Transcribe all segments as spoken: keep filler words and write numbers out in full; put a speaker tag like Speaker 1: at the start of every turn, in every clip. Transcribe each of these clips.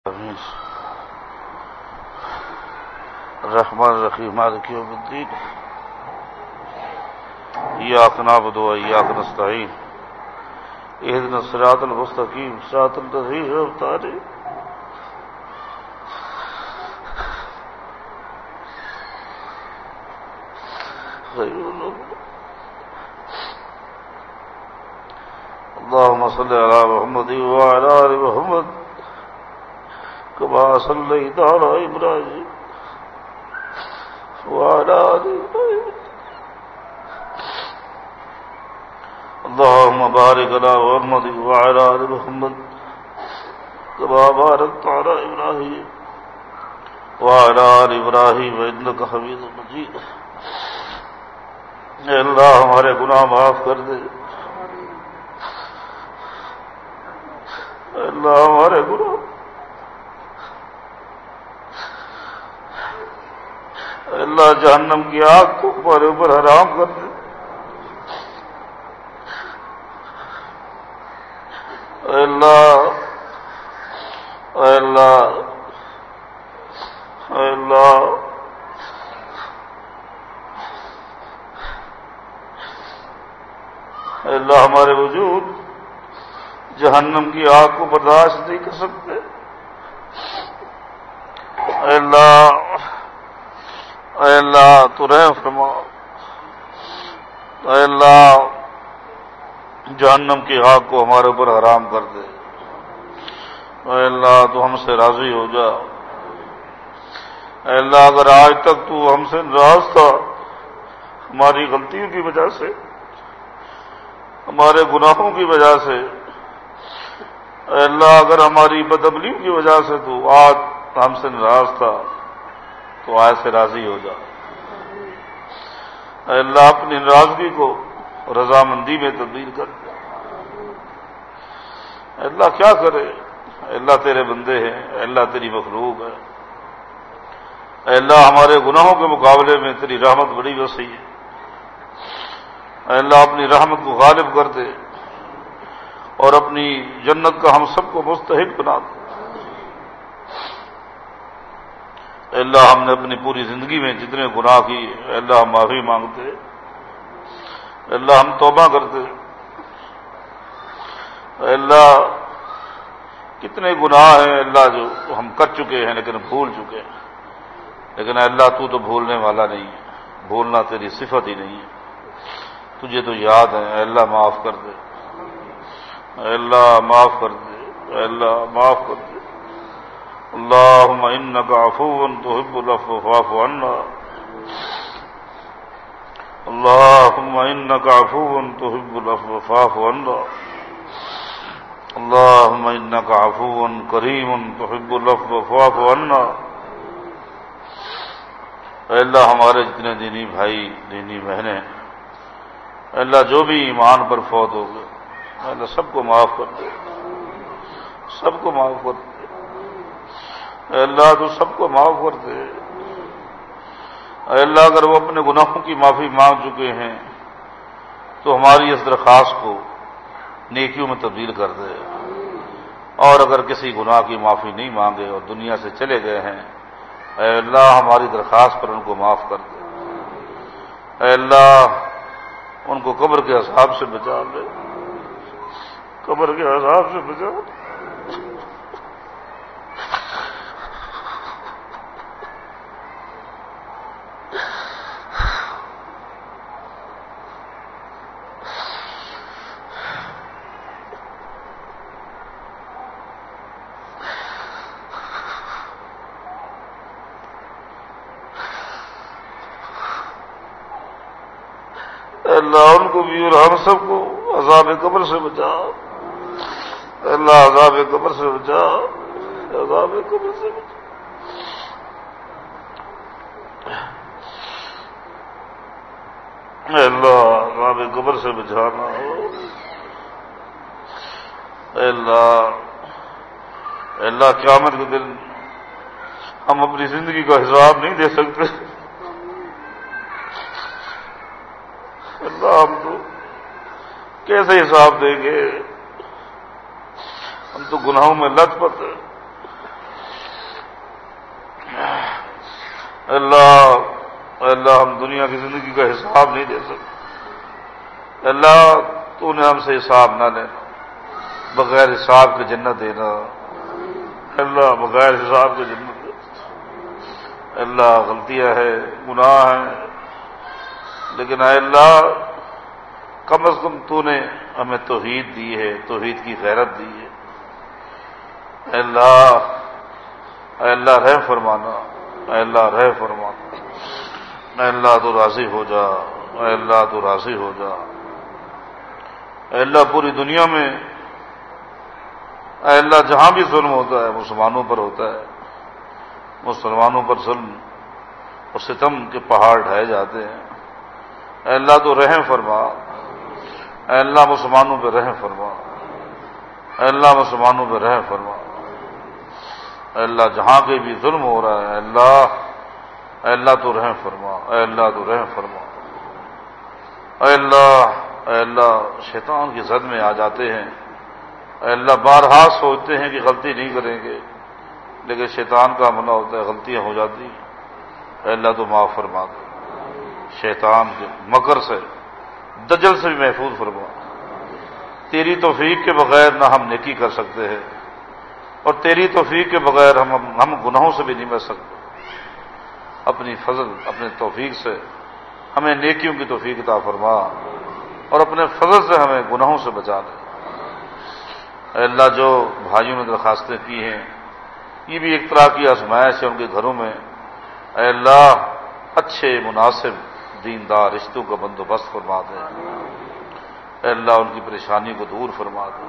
Speaker 1: الرحمن الرحیم مالک یوم الدین ایاک نعبد و ایاک نستعین اهدنا الصراط المستقیم صراط الذین انعمت علیہم غیر المغضوب اللهم صل على محمد وعلى آل محمد كما صليت على إبراهيم وعلى آل إبراهيم اللهم بارك على محمد وعلى آل محمد كما باركت على إبراهيم وعلى آل إبراهيم إنك حميد مجيد. اے اللہ ہمارے گناہ معاف کر دے، اے اللہ ہمارے گناہ، اے اللہ جہنم کی آگ کو ہمارے اوپر حرام کر دے، اے اللہ اے اللہ اے اللہ اے اللہ ہمارے وجود جہنم کی آگ کو برداشت نہیں کر سکتے. اے اللہ اے اللہ تو رحم فرما، اے اللہ جہنم کی آگ کو ہمارے اوپر حرام کر دے. اے اللہ تو ہم سے راضی ہو جا. اے اللہ اگر آج تک تو ہم سے ناراض تھا ہماری غلطیوں کی وجہ سے، ہمارے گناہوں کی وجہ سے، اے اللہ اگر ہماری بدعملیوں کی وجہ سے تو آج ہم سے ناراض تھا تو آج سے راضی ہو جا. اے اللہ اپنی ناراضگی کو رضامندی میں تبدیل کر دے. اے اللہ کیا کرے، اے اللہ تیرے بندے ہیں، اے اللہ تیری مخلوق ہے. اے اللہ ہمارے گناہوں کے مقابلے میں تیری رحمت بڑی وسیع ہے. اے اللہ اپنی رحمت کو غالب کر دے اور اپنی جنت کا ہم سب کو مستحق بنا دے. اے اللہ ہم نے اپنی پوری زندگی میں جتنے گناہ کی، اے اللہ ہم معافی مانگتے، اے اللہ ہم توبہ کرتے. اے اللہ کتنے گناہ ہیں اے اللہ جو ہم کر چکے ہیں لیکن بھول چکے ہیں، لیکن اے اللہ تو تو بھولنے والا نہیں ہے، بھولنا تیری صفت ہی نہیں ہے، تجھے تو یاد ہے. اے اللہ معاف کر دے، اے اللہ معاف کر دے، اے اللہ معاف کر دے. اللہم انک عفو تحب العفو فاعف عنا. اللہم انک عفو تحب العفو فاعف عنا. اللہم انک عفو کریم تحب العفو فاعف عنا. اے اللہ ہمارے جتنے دینی بھائی دینی بہنیں، اے اللہ جو بھی ایمان پر فوت ہو گئے، اے اللہ سب کو معاف کر دے، سب کو معاف کر دے. اے اللہ تو سب کو معاف کر دے. اے اللہ اگر وہ اپنے گناہوں کی معافی مانگ چکے ہیں تو ہماری اس درخواست کو نیکیوں میں تبدیل کر دے، اور اگر کسی گناہ کی معافی نہیں مانگے اور دنیا سے چلے گئے ہیں، اے اللہ ہماری درخواست پر ان کو معاف کر دے. اے اللہ ان کو قبر کے عذاب سے بچا لے، قبر کے عذاب سے بچا لے. اللہ ان کو بھی اور ہم سب کو عذاب قبر سے بچا. اللہ عذاب قبر سے بچا، عذاب قبر سے بچا. اللہ عذاب قبر سے بچانا ہو. اللہ اللہ قیامت کے دن ہم اپنی زندگی کا حساب نہیں دے سکتے. اللہ ہم تو کیسے حساب دیں گے؟ ہم تو گناہوں میں لت پت ہیں. اللہ اللہ ہم دنیا کی زندگی کا حساب نہیں دے سکتے، اللہ تو نے ہم سے حساب نہ لینا، بغیر حساب کے جنت دینا، اللہ بغیر حساب کے جنت دینا۔ اللہ غلطیاں ہیں، گناہ ہیں، لیکن اے اللہ کم از کم تو نے ہمیں توحید دی ہے، توحید کی غیرت دی ہے۔ اے اللہ اے اللہ رحم فرمانا، اے اللہ رحم فرمانا، اے اللہ تو راضی ہو جا، اے اللہ تو راضی ہو جا۔ اے اللہ پوری دنیا میں اے اللہ جہاں بھی ظلم ہوتا ہے مسلمانوں پر ہوتا ہے، مسلمانوں پر ظلم اور ستم کے پہاڑ ڈھائے جاتے ہیں، اے اللہ تو رحم فرما، اے اللہ مسلمانوں پہ رحم فرما، اے اللہ مسلمانوں پہ رحم فرما۔ اے اللہ جہاں کے بھی ظلم ہو رہا ہے اے اللہ اے اللہ تو رحم فرما، اے اللہ تو رحم فرما۔ اے اللہ اے اللہ شیطان کی زد میں آ جاتے ہیں، اے اللہ بارہا سوچتے ہیں کہ غلطی نہیں کریں گے، لیکن شیطان کا حملہ ہوتا ہے، غلطیاں ہو جاتی ہیں، اے اللہ تو معاف فرما دے، شیطان کے مکر سے دجل سے بھی محفوظ فرما۔ تیری توفیق کے بغیر نہ ہم نیکی کر سکتے ہیں، اور تیری توفیق کے بغیر ہم ہم گناہوں سے بھی نہیں بچ سکتے۔ اپنی فضل اپنے توفیق سے ہمیں نیکیوں کی توفیق عطا فرما، اور اپنے فضل سے ہمیں گناہوں سے بچا لے۔ اے اللہ جو بھائیوں نے درخواستیں کی ہیں، یہ بھی ایک طرح کی آزمائش ہے ان کے گھروں میں، اے اللہ اچھے مناسب دیندار رشتوں کا بندوبست فرما دے، اے اللہ ان کی پریشانی کو دور فرما دے۔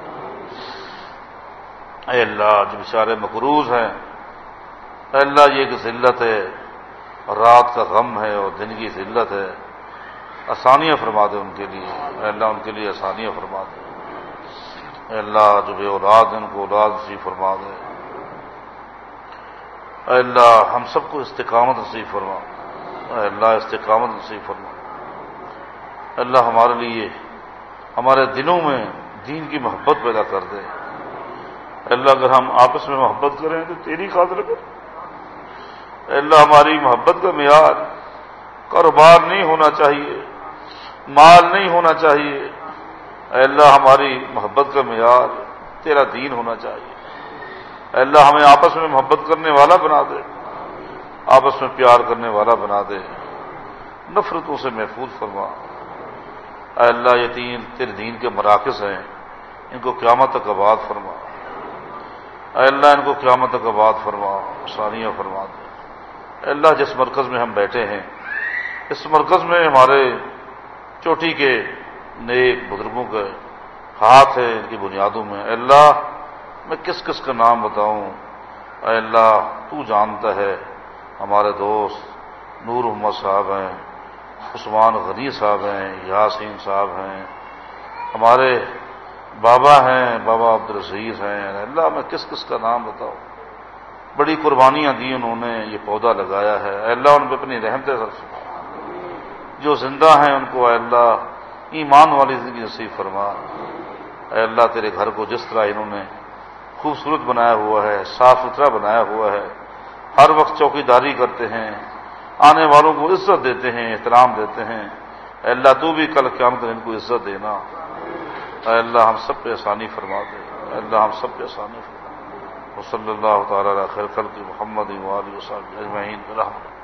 Speaker 1: اے اللہ جو بیچارے مقروض ہیں، اے اللہ یہ ایک ذلت ہے، رات کا غم ہے اور دن کی ذلت ہے، آسانیاں فرما دے ان کے لیے، اے اللہ ان کے لیے آسانیاں فرما دے۔ اے اللہ جو بے اولاد ہیں ان کو اولاد نصیب فرما دے، اے اللہ ہم سب کو استقامت نصیب فرما، اے اللہ استقامت نصیب فرما۔ اے اللہ ہمارے لیے ہمارے دلوں میں دین کی محبت پیدا کر دے، اے اللہ اگر ہم آپس میں محبت کریں تو تیری خاطر کریں، اے اللہ ہماری محبت کا معیار کاروبار نہیں ہونا چاہیے، مال نہیں ہونا چاہیے، اے اللہ ہماری محبت کا معیار تیرا دین ہونا چاہیے۔ اے اللہ ہمیں آپس میں محبت کرنے والا بنا دے، آپس میں پیار کرنے والا بنا دے، نفرتوں سے محفوظ فرما۔ اے اللہ یہ تین تیرے دین کے مراکز ہیں، ان کو قیامت تک آباد فرما، اے اللہ ان کو قیامت تک آباد فرما، آسانیاں فرما دے۔ اے اللہ جس مرکز میں ہم بیٹھے ہیں، اس مرکز میں ہمارے چوٹی کے نیک بزرگوں کے ہاتھ ہے ان کی بنیادوں میں، اے اللہ میں کس کس کا نام بتاؤں، اے اللہ تو جانتا ہے۔ ہمارے دوست نور محمد صاحب ہیں، عثمان غنی صاحب ہیں، یاسین صاحب ہیں، ہمارے بابا ہیں بابا عبدالعزیز ہیں، اللہ میں کس کس کا نام بتاؤں، بڑی قربانیاں دی انہوں نے، یہ پودا لگایا ہے، اے اللہ ان پہ اپنی رحمتیں فرما، جو زندہ ہیں ان کو اے اللہ ایمان والی زندگی نصیب فرما۔ اے اللہ تیرے گھر کو جس طرح انہوں نے خوبصورت بنایا ہوا ہے، صاف ستھرا بنایا ہوا ہے، ہر وقت چوکی داری کرتے ہیں، آنے والوں کو عزت دیتے ہیں، احترام دیتے ہیں، اے اللہ تو بھی کل قیامت میں ان کو عزت دینا، اے اللہ ہم سب پہ آسانی فرما دے، اے اللہ ہم سب پہ آسانی فرما دے۔ وصلی اللہ تعالی علی خیر خلق محمد و آلہ و صحبہ اجمعین برحمتہ۔